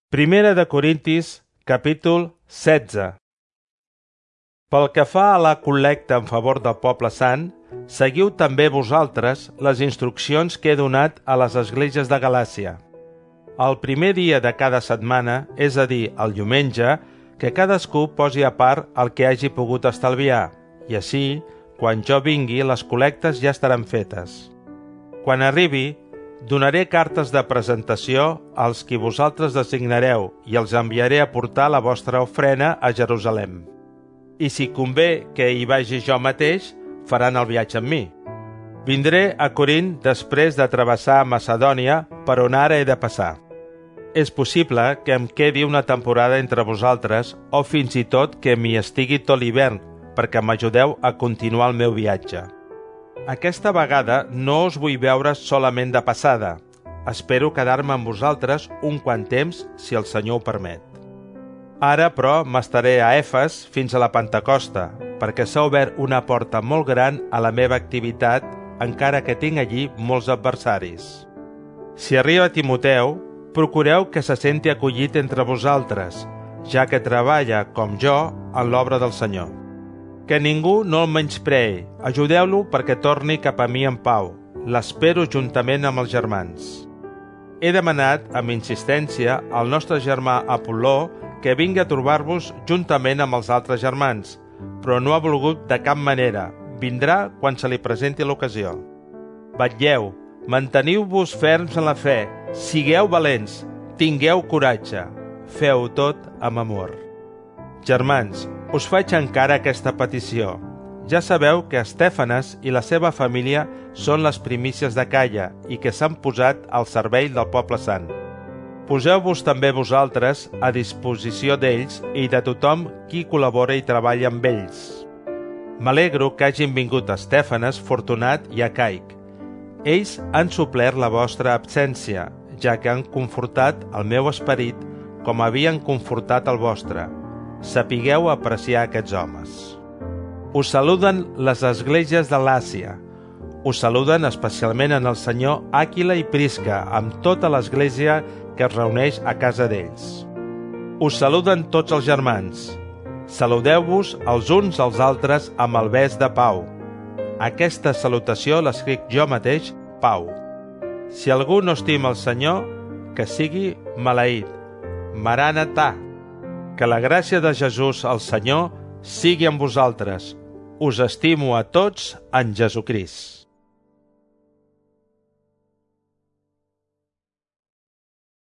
Primera de Corintis, capítol 16. Pel que fa a la col·lecta en favor del poble sant, seguiu també vosaltres les instruccions que he donat a les esglésies de Galàcia. El primer dia de cada setmana, és a dir, el diumenge, que cadascú posi a part el que hagi pogut estalviar, i així, quan jo vingui, les col·lectes ja estaran fetes. Quan arribi, donaré cartes de presentació als qui vosaltres designareu i els enviaré a portar la vostra ofrena a Jerusalem. I si convé que hi vagi jo mateix, faran el viatge amb mi. Vindré a Corint després de travessar Macedònia, per on ara he de passar. És possible que em quedi una temporada entre vosaltres o fins i tot que m'hi estigui tot l'hivern perquè m'ajudeu a continuar el meu viatge. Aquesta vegada no us vull veure solament de passada. Espero quedar-me amb vosaltres un quant temps, si el Senyor ho permet. Ara, però, m'estaré a Efes fins a la Pentecosta, perquè s'ha obert una porta molt gran a la meva activitat, encara que tinc allí molts adversaris. Si arriba Timoteu, procureu que se senti acollit entre vosaltres, ja que treballa, com jo, en l'obra del Senyor. Que ningú no el menyspreï, ajudeu-lo perquè torni cap a mi en pau. L'espero juntament amb els germans. He demanat, amb insistència, al nostre germà Apol·ló que vingui a trobar-vos juntament amb els altres germans, però no ha volgut de cap manera. Vindrà quan se li presenti l'ocasió. Vetlleu, manteniu-vos ferms en la fe, sigueu valents, tingueu coratge, feu tot amb amor. Germans, us faig encara aquesta petició. Ja sabeu que Estèfanes i la seva família són les primícies d'Acaia i que s'han posat al servei del poble sant. Poseu-vos també vosaltres a disposició d'ells i de tothom qui col·labora i treballa amb ells. M'alegro que hagin vingut Estèfanes, Fortunat i Acaic. Ells han suplert la vostra absència, ja que han confortat el meu esperit com havien confortat el vostre. Sapigueu apreciar aquests homes. Us saluden les esglésies de l'Àsia. Us saluden especialment en el Senyor Àquila i Prisca, amb tota l'església que es reuneix a casa d'ells. Us saluden tots els germans. Saludeu-vos els uns als altres amb el bes de pau. Aquesta salutació l'escric jo mateix, Pau. Si algú no estima el Senyor, que sigui maleït. Maranatà. Que la gràcia de Jesús, el Senyor, sigui amb vosaltres. Us estimo a tots en Jesucrist.